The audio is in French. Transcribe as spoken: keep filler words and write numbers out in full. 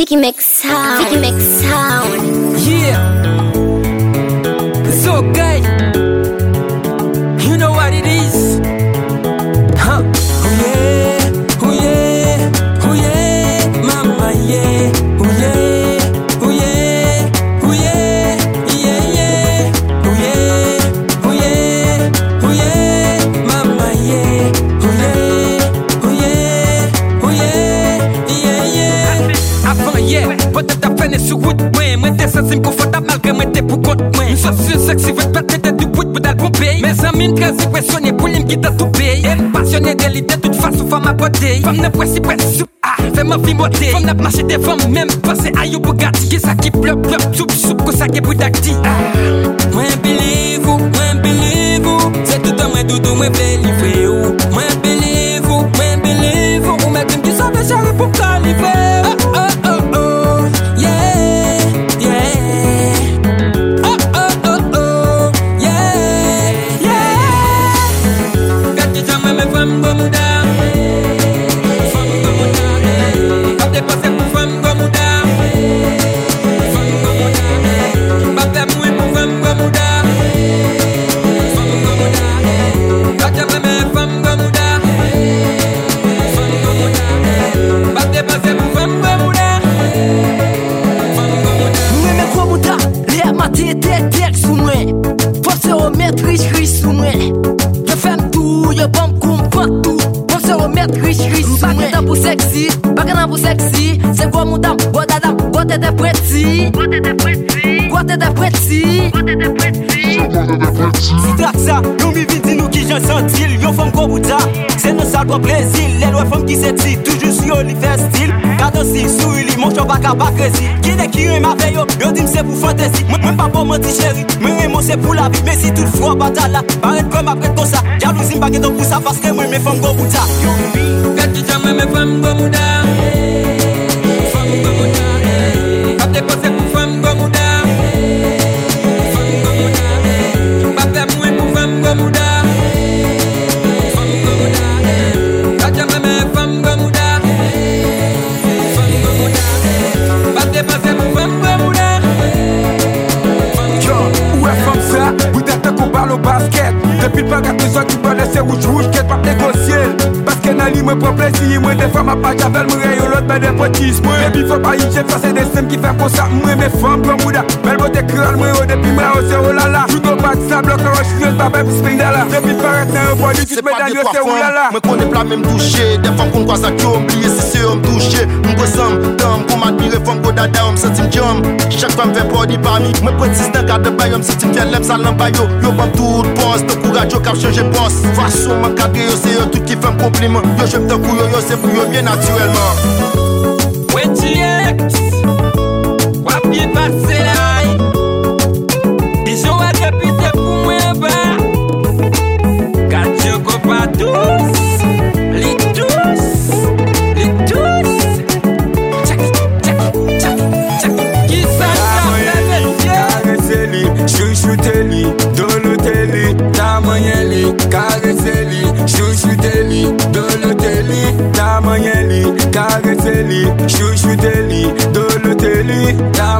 Tiki makes sound. Tiki makes sound. Yeah. It's okay. You know what it is. Huh? Oh yeah. Oh yeah. Oh yeah. Mama yeah. Oh yeah. Oh yeah. Oh yeah. Yeah yeah. Oh yeah. Oh yeah. Oh yeah. Mama yeah. Oh yeah. Oh yeah. Oh yeah. Yeah yeah. Avant yeah. Peut-être à peine sur route. Moi t'es sensible confortable malgré moi t'es pour compte moi. Je suis sexy, veux pas tête du bout pour d'aller pomper. Mes amis très impressionnés pour les qui t'a tout payé. Passionné de l'idée toute façon femme à beauté. Femme n'a pas si près sous ah, fais ma vie beauté. Femme n'a marché des femmes même penser à you Bugatti. Qui ça qui pleure pleure soup soup que ça qui est d'acti. Moi believe vous, moi believe vous. C'est tout un moi doudou moi believe vous. Moi believe vous, moi believe vous. Ou même qui savait chérie pour caliver. Oh oh oh oh yeah yeah. Oh oh oh oh yeah yeah. Quand tu jamais me femme comme ça. Sexy, bacana pour sexy, c'est quoi mon dame, bois d'adam, bois t'es prêti, bois t'es prêti, bois t'es prêti, bois t'es prêti. Si t'as ça, nous mi vite nous qui j'en senti, yo femme comme bouta, c'est nos sales pour plaisir, les lois femmes qui s'étit, toujours sur Oliver style, cadence sous lui, mon chou baka bacresi, qui n'est qui est ma veille, yo dis c'est pour fantaisie, même pas pour mentir chérie, mais moi c'est pour la vie, mais si toutefois bata là, paraît comme après tout ça, jalousie m'baguette donc pour ça parce que moi mes femmes comme bouta. Quand tu jamais me femme comme ça, femme comme ça, quand t'es passé pour femme comme ça, femme comme ça, pas faire moins pour femme comme ça, femme comme ça, quand tu jamais me femme comme ça, femme comme ça, pas t'es passé pour femme comme ça. Yo, où est femme ça? Vous êtes qu'on parle au basket. Depuis le bagarre de ça, tu peux laisser rouge rouge, qu'elle pas négocier. Nali me prend plaisir, moi des femmes à pas j'appelle moi et l'autre ben des petits moi. Baby faut pas y j'ai fait c'est des sèmes qui fait pour ça moi mes femmes comme Bouddha. Belle beauté crâne moi depuis moi c'est oh là là. Tout au bas de sable quand je suis pas même spring là. Depuis paraître un body tu te mets dans le c'est oh là là. Me connais pas même toucher, des femmes qu'on croise ça qui ont oublié si c'est homme touché. Me ressemble dame qu'on m'admire femme Bouddha d'homme c'est une jam. Chaque femme fait body parmi. Me précise dans cadre bail homme si tu fais l'aime ça l'embayo. Yo bon tout poste, de courage au cap changer poste. Façon me cadre c'est tout qui fait un compliment. Yo j'aime ton couillon, yo c'est pour yo bien naturellement. Ouais tu es, wap bien passé là. Disons à répéter pour moi bas. Quand je copa tous, les tous, les tous. Tchak, tchak, tchak, tchak. Qui ça t'a fait li, chouchoute li, dolote li, tamanyen li, caresse li, chouchoute li, dolote li, tamanyen li, caresse li, chouchoute li, dolote li, tamanyen li.